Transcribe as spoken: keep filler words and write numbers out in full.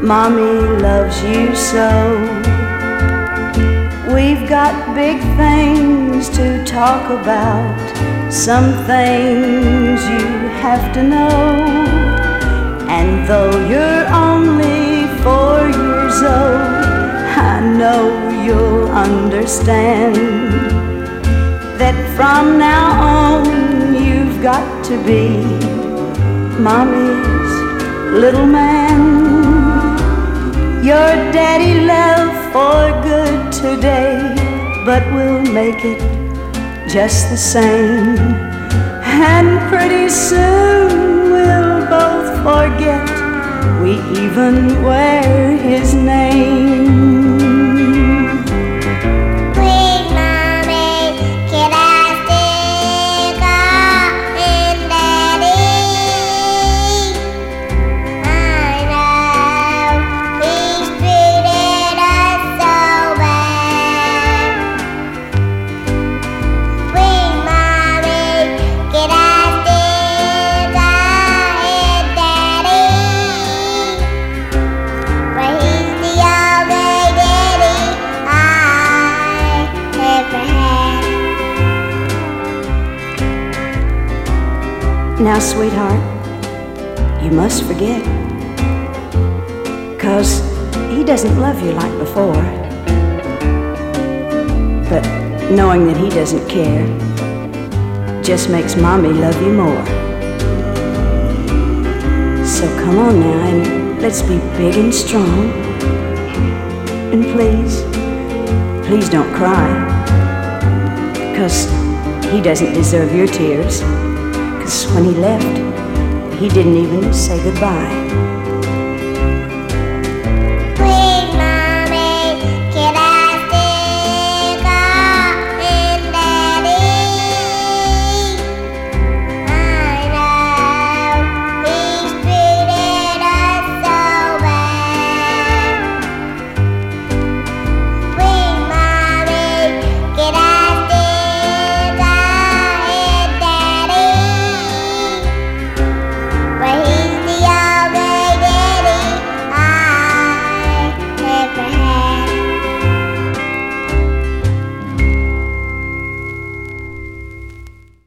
Mommy loves you so. We've got big things to talk about, some things you have to know. And though you're only four years old, I know you'll understand that from now on you've got to be Mommy's little man. Your daddy left for good today, but we'll make it just the same. And pretty soon we'll both forget we even wear his name. Now, sweetheart, you must forget, 'cause he doesn't love you like before. But knowing that he doesn't care just makes Mommy love you more. So come on now, and let's be big and strong. And please, please don't cry, 'cause he doesn't deserve your tears. When he left, he didn't even say goodbye.